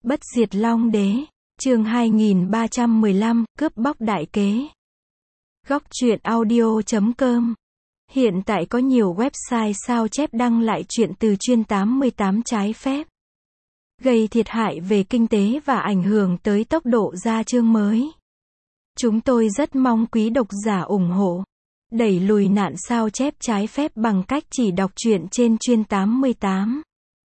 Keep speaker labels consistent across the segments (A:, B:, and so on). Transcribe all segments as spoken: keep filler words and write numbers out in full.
A: Bất diệt Long Đế, chương hai nghìn ba trăm mười lăm, cướp bóc đại kế. Góc truyện audio chấm com. Hiện tại có nhiều website sao chép đăng lại truyện từ chuyên tám mươi tám trái phép, gây thiệt hại về kinh tế và ảnh hưởng tới tốc độ ra chương mới. Chúng tôi rất mong quý độc giả ủng hộ, đẩy lùi nạn sao chép trái phép bằng cách chỉ đọc truyện trên chuyên tám mươi tám.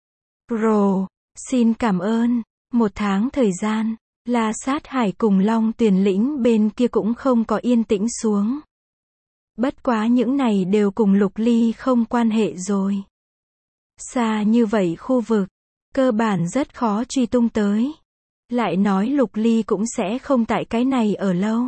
A: Pro, xin cảm ơn. Một tháng thời gian, La Sát Hải cùng Long Tuyền Lĩnh bên kia cũng không có yên tĩnh xuống. Bất quá những này đều cùng Lục Ly không quan hệ rồi. Xa như vậy khu vực, cơ bản rất khó truy tung tới. Lại nói Lục Ly cũng sẽ không tại cái này ở lâu.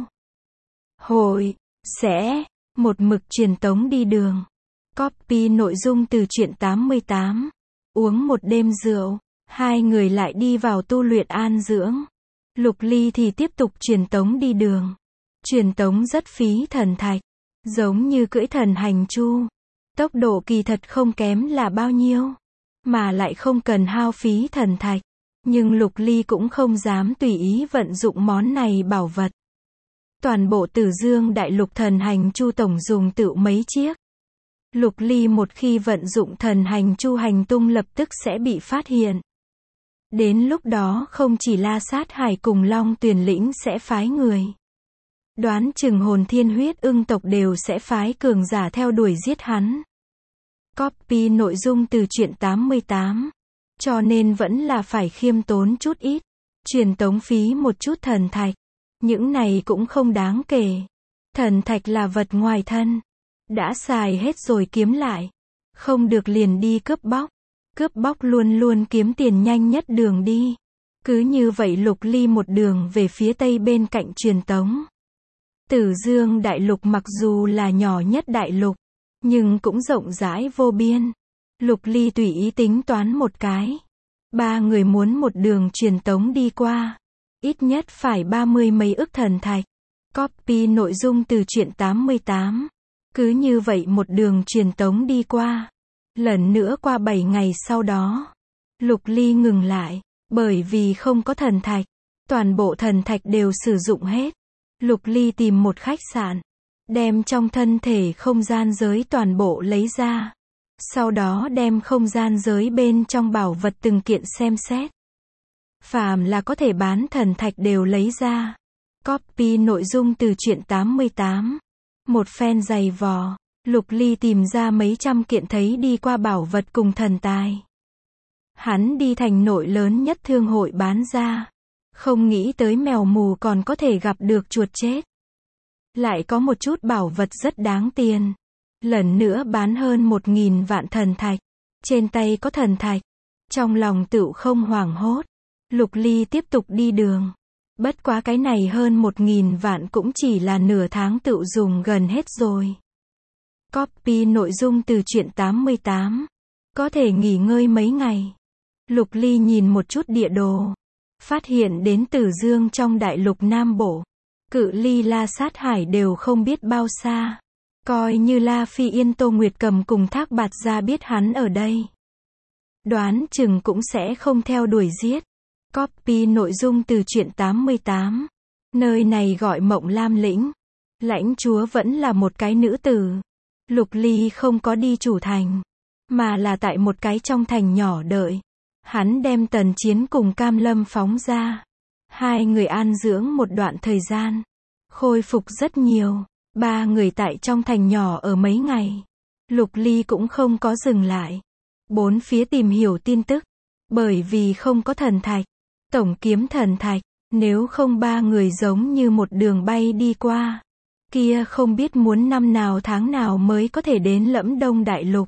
A: Hội, sẽ, một mực truyền tống đi đường. Copy nội dung từ truyện tám mươi tám. Uống một đêm rượu, hai người lại đi vào tu luyện an dưỡng. Lục Ly thì tiếp tục truyền tống đi đường. Truyền tống rất phí thần thạch, giống như cưỡi thần hành chu. Tốc độ kỳ thật không kém là bao nhiêu, mà lại không cần hao phí thần thạch. Nhưng Lục Ly cũng không dám tùy ý vận dụng món này bảo vật. Toàn bộ Tử Dương Đại Lục thần hành chu tổng dùng tự mấy chiếc. Lục Ly một khi vận dụng thần hành chu hành tung lập tức sẽ bị phát hiện. Đến lúc đó không chỉ La Sát Hải cùng Long Tuyền Lĩnh sẽ phái người. Đoán chừng Hồn Thiên Huyết Ưng tộc đều sẽ phái cường giả theo đuổi giết hắn. Copy nội dung từ truyện tám mươi tám. Cho nên vẫn là phải khiêm tốn chút ít. Truyền tống phí một chút thần thạch. Những này cũng không đáng kể. Thần thạch là vật ngoài thân. Đã xài hết rồi kiếm lại. Không được liền đi cướp bóc. Cướp bóc luôn luôn kiếm tiền nhanh nhất đường đi. Cứ như vậy Lục Ly một đường về phía tây bên cạnh truyền tống. Tử Dương Đại Lục mặc dù là nhỏ nhất đại lục, nhưng cũng rộng rãi vô biên. Lục Ly tùy ý tính toán một cái. Ba người muốn một đường truyền tống đi qua. Ít nhất phải ba mươi mấy ức thần thạch. Copy nội dung từ truyện tám mươi tám. Cứ như vậy một đường truyền tống đi qua. Lần nữa qua bảy ngày sau đó, Lục Ly ngừng lại, bởi vì không có thần thạch. Toàn bộ thần thạch đều sử dụng hết. Lục Ly tìm một khách sạn, đem trong thân thể không gian giới toàn bộ lấy ra. Sau đó đem không gian giới bên trong bảo vật từng kiện xem xét. Phàm là có thể bán thần thạch đều lấy ra. Copy nội dung từ truyện tám mươi tám. Một phen giày vò, Lục Ly tìm ra mấy trăm kiện thấy đi qua bảo vật cùng thần tài. Hắn đi thành nội lớn nhất thương hội bán ra. Không nghĩ tới mèo mù còn có thể gặp được chuột chết. Lại có một chút bảo vật rất đáng tiền. Lần nữa bán hơn một nghìn vạn thần thạch. Trên tay có thần thạch. Trong lòng tựu không hoảng hốt. Lục Ly tiếp tục đi đường. Bất quá cái này hơn một nghìn vạn cũng chỉ là nửa tháng tựu dùng gần hết rồi. Copy nội dung từ truyện tám mươi tám. Có thể nghỉ ngơi mấy ngày. Lục Ly nhìn một chút địa đồ. Phát hiện đến Tử Dương trong đại lục Nam Bộ. Cự ly La Sát Hải đều không biết bao xa. Coi như La Phi Yên Tô Nguyệt Cầm cùng Thác Bạt Gia biết hắn ở đây. Đoán chừng cũng sẽ không theo đuổi giết. Copy nội dung từ truyện tám mươi tám. Nơi này gọi Mộng Lam Lĩnh. Lãnh chúa vẫn là một cái nữ tử. Lục Ly không có đi chủ thành, mà là tại một cái trong thành nhỏ đợi. Hắn đem Tần Chiến cùng Cam Lâm phóng ra. Hai người an dưỡng một đoạn thời gian. Khôi phục rất nhiều. Ba người tại trong thành nhỏ ở mấy ngày. Lục Ly cũng không có dừng lại. Bốn phía tìm hiểu tin tức. Bởi vì không có thần thạch. Tổng kiếm thần thạch. Nếu không ba người giống như một đường bay đi qua. Kia không biết muốn năm nào tháng nào mới có thể đến Lẫm Đông Đại Lục.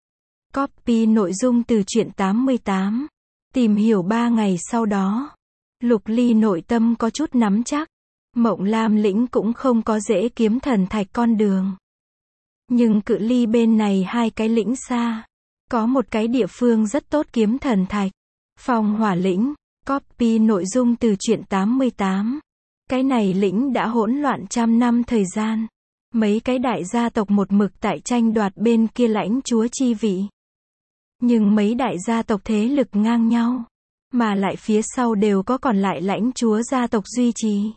A: Copy nội dung từ truyện tám mươi tám. Tìm hiểu ba ngày sau đó. Lục Ly nội tâm có chút nắm chắc. Mộng Lam Lĩnh cũng không có dễ kiếm thần thạch con đường. Nhưng cự ly bên này hai cái lĩnh xa. Có một cái địa phương rất tốt kiếm thần thạch. Phong Hỏa Lĩnh. Copy nội dung từ truyện tám mươi tám. Cái này lĩnh đã hỗn loạn trăm năm thời gian. Mấy cái đại gia tộc một mực tại tranh đoạt bên kia lãnh chúa chi vị. Nhưng mấy đại gia tộc thế lực ngang nhau. mà lại phía sau đều có còn lại lãnh chúa gia tộc duy trì.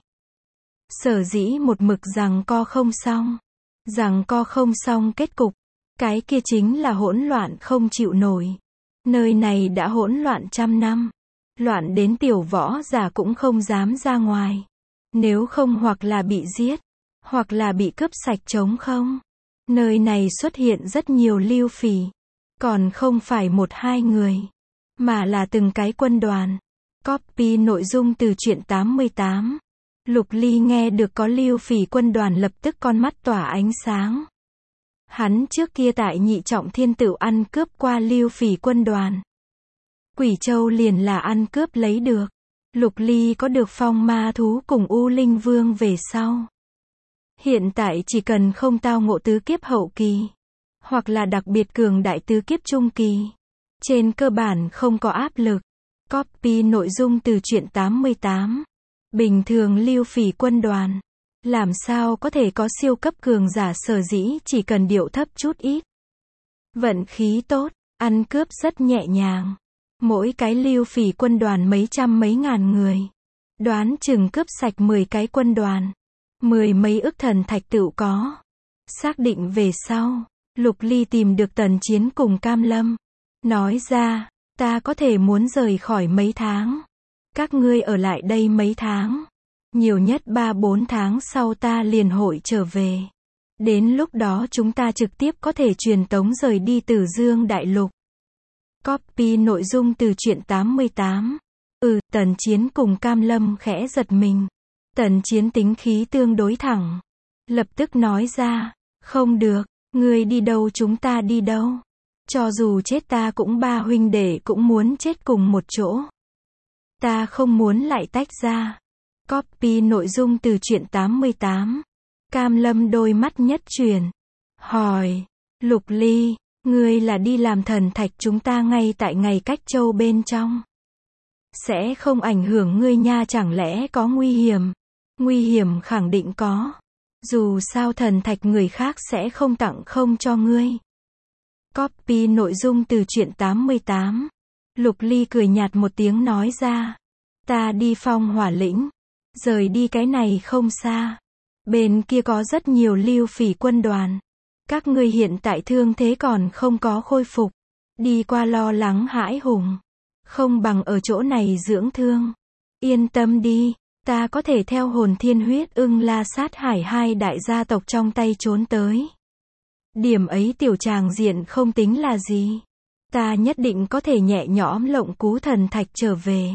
A: Sở dĩ một mực giằng co không xong. Giằng co không xong kết cục, cái kia chính là hỗn loạn không chịu nổi. Nơi này đã hỗn loạn trăm năm. Loạn đến tiểu võ giả cũng không dám ra ngoài. Nếu không hoặc là bị giết, hoặc là bị cướp sạch trống không. Nơi này xuất hiện rất nhiều lưu phỉ. Còn không phải một hai người, mà là từng cái quân đoàn. Copy nội dung từ truyện tám mươi tám. Lục Ly nghe được có lưu phỉ quân đoàn lập tức con mắt tỏa ánh sáng. Hắn trước kia tại Nhị Trọng Thiên Tửu ăn cướp qua lưu phỉ quân đoàn. Quỷ Châu liền là ăn cướp lấy được. Lục Ly có được phong ma thú cùng U Linh Vương về sau. Hiện tại chỉ cần không tao ngộ tứ kiếp hậu kỳ, hoặc là đặc biệt cường đại tứ kiếp trung kỳ, trên cơ bản không có áp lực. Copy nội dung từ truyện tám mươi tám. Bình thường lưu phỉ quân đoàn, làm sao có thể có siêu cấp cường giả, sở dĩ chỉ cần điệu thấp chút ít. Vận khí tốt, ăn cướp rất nhẹ nhàng. Mỗi cái lưu phỉ quân đoàn mấy trăm mấy ngàn người. Đoán chừng cướp sạch mười cái quân đoàn. Mười mấy ức thần thạch tựu có. Xác định về sau, Lục Ly tìm được Tần Chiến cùng Cam Lâm. Nói ra, ta có thể muốn rời khỏi mấy tháng. Các ngươi ở lại đây mấy tháng. Nhiều nhất ba bốn tháng sau ta liền hội trở về. Đến lúc đó chúng ta trực tiếp có thể truyền tống rời đi Tử Dương Đại Lục. Copy nội dung từ truyện tám mươi tám. Ừ, Tần Chiến cùng Cam Lâm khẽ giật mình. Tần Chiến tính khí tương đối thẳng. Lập tức nói ra, không được, ngươi đi đâu chúng ta đi đâu. Cho dù chết ta cũng ba huynh đệ cũng muốn chết cùng một chỗ. Ta không muốn lại tách ra. Copy nội dung từ truyện tám mươi tám. Cam Lâm đôi mắt nhất chuyển. Hỏi, Lục Ly, ngươi là đi làm thần thạch chúng ta ngay tại ngày cách châu bên trong. Sẽ không ảnh hưởng ngươi nha, chẳng lẽ có nguy hiểm? Nguy hiểm khẳng định có. Dù sao thần thạch người khác sẽ không tặng không cho ngươi. Copy nội dung từ truyện tám mươi tám. Lục Ly cười nhạt một tiếng nói ra. Ta đi Phong Hỏa Lĩnh. Rời đi cái này không xa. Bên kia có rất nhiều lưu phỉ quân đoàn. Các ngươi hiện tại thương thế còn không có khôi phục. Đi qua lo lắng hãi hùng. Không bằng ở chỗ này dưỡng thương. Yên tâm đi, ta có thể theo hồn thiên huyết ưng la sát hải hai đại gia tộc trong tay trốn tới. Điểm ấy tiểu tràng diện không tính là gì. Ta nhất định có thể nhẹ nhõm lộng cú thần thạch trở về.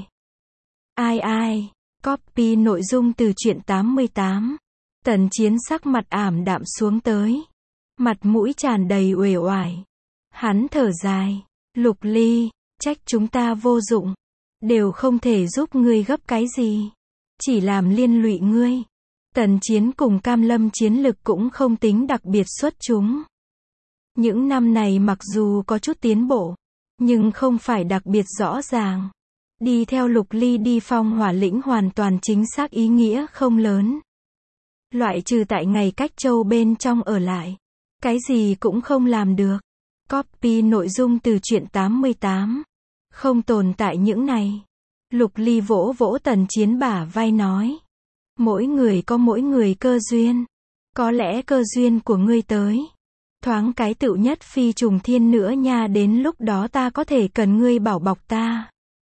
A: Ai ai, copy nội dung từ truyện tám mươi tám. Tần Chiến sắc mặt ảm đạm xuống tới. Mặt mũi tràn đầy uể oải. Hắn thở dài. Lục Ly, trách chúng ta vô dụng. Đều không thể giúp ngươi gấp cái gì. Chỉ làm liên lụy ngươi. Tần Chiến cùng Cam Lâm chiến lực cũng không tính đặc biệt xuất chúng. Những năm này mặc dù có chút tiến bộ, nhưng không phải đặc biệt rõ ràng. Đi theo Lục Ly đi Phong Hỏa Lĩnh hoàn toàn chính xác ý nghĩa không lớn. Loại trừ tại ngày cách châu bên trong ở lại. Cái gì cũng không làm được. Copy nội dung từ truyện tám mươi tám. Không tồn tại những này. Lục Ly vỗ vỗ Tần Chiến bả vai nói. Mỗi người có mỗi người cơ duyên. Có lẽ cơ duyên của ngươi tới. Thoáng cái tựu nhất phi trùng thiên nữa nha, đến lúc đó ta có thể cần ngươi bảo bọc ta.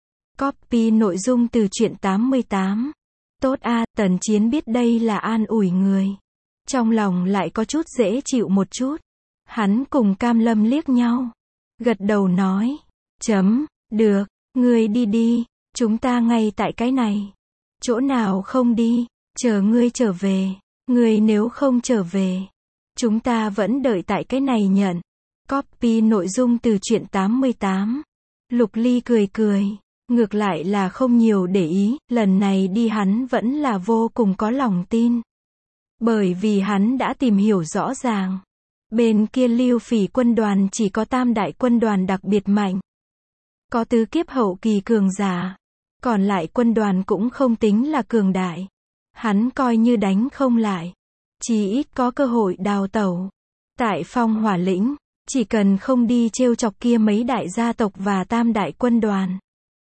A: Copy nội dung từ truyện tám mươi tám. Tốt a, Tần Chiến biết đây là an ủi người. Trong lòng lại có chút dễ chịu một chút. Hắn cùng Cam Lâm liếc nhau. Gật đầu nói. Chấm, được, ngươi đi đi, chúng ta ngay tại cái này. Chỗ nào không đi, chờ ngươi trở về. Ngươi nếu không trở về, chúng ta vẫn đợi tại cái này nhận. Copy nội dung từ truyện tám mươi tám. Lục Ly cười cười. Ngược lại là không nhiều để ý, lần này đi hắn vẫn là vô cùng có lòng tin. Bởi vì hắn đã tìm hiểu rõ ràng. Bên kia lưu phỉ quân đoàn chỉ có tam đại quân đoàn đặc biệt mạnh. Có tứ kiếp hậu kỳ cường giả. Còn lại quân đoàn cũng không tính là cường đại. Hắn coi như đánh không lại. Chỉ ít có cơ hội đào tẩu. Tại Phong Hỏa Lĩnh, chỉ cần không đi trêu chọc kia mấy đại gia tộc và tam đại quân đoàn.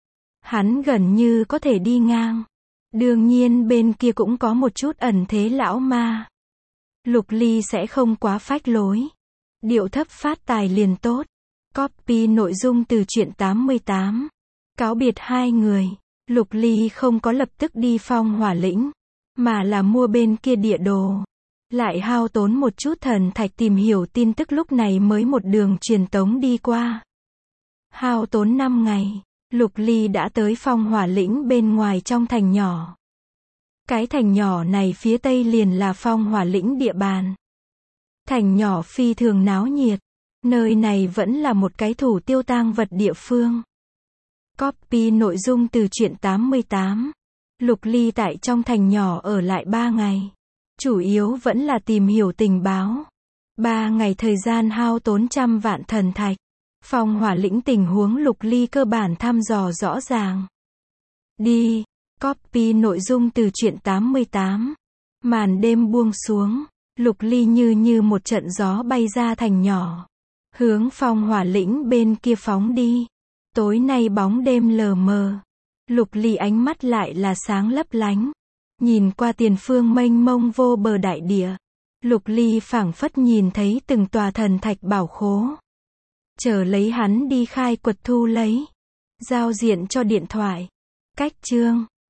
A: Hắn gần như có thể đi ngang. Đương nhiên bên kia cũng có một chút ẩn thế lão ma. Lục Ly sẽ không quá phách lối. Điệu thấp phát tài liền tốt. Copy nội dung từ truyện tám mươi tám. Cáo biệt hai người. Lục Ly không có lập tức đi Phong Hỏa Lĩnh, mà là mua bên kia địa đồ. Lại hao tốn một chút thần thạch tìm hiểu tin tức, lúc này mới một đường truyền tống đi qua. Hao tốn năm ngày, Lục Ly đã tới Phong Hỏa Lĩnh bên ngoài trong thành nhỏ. Cái thành nhỏ này phía tây liền là Phong Hỏa Lĩnh địa bàn. Thành nhỏ phi thường náo nhiệt. Nơi này vẫn là một cái thủ tiêu tang vật địa phương. Copy nội dung từ truyện tám mươi tám. Lục Ly tại trong thành nhỏ ở lại ba ngày. Chủ yếu vẫn là tìm hiểu tình báo. Ba ngày thời gian hao tốn trăm vạn thần thạch. Phong Hỏa Lĩnh tình huống Lục Ly cơ bản thăm dò rõ ràng. Đi. Copy nội dung từ truyện tám mươi tám. Màn đêm buông xuống. Lục Ly như như một trận gió bay ra thành nhỏ. Hướng Phong Hỏa Lĩnh bên kia phóng đi. Tối nay bóng đêm lờ mờ. Lục Ly ánh mắt lại là sáng lấp lánh. Nhìn qua tiền phương mênh mông vô bờ đại địa. Lục Ly phảng phất nhìn thấy từng tòa thần thạch bảo khố. Chờ lấy hắn đi khai quật thu lấy. Giao diện cho điện thoại. Cách chương.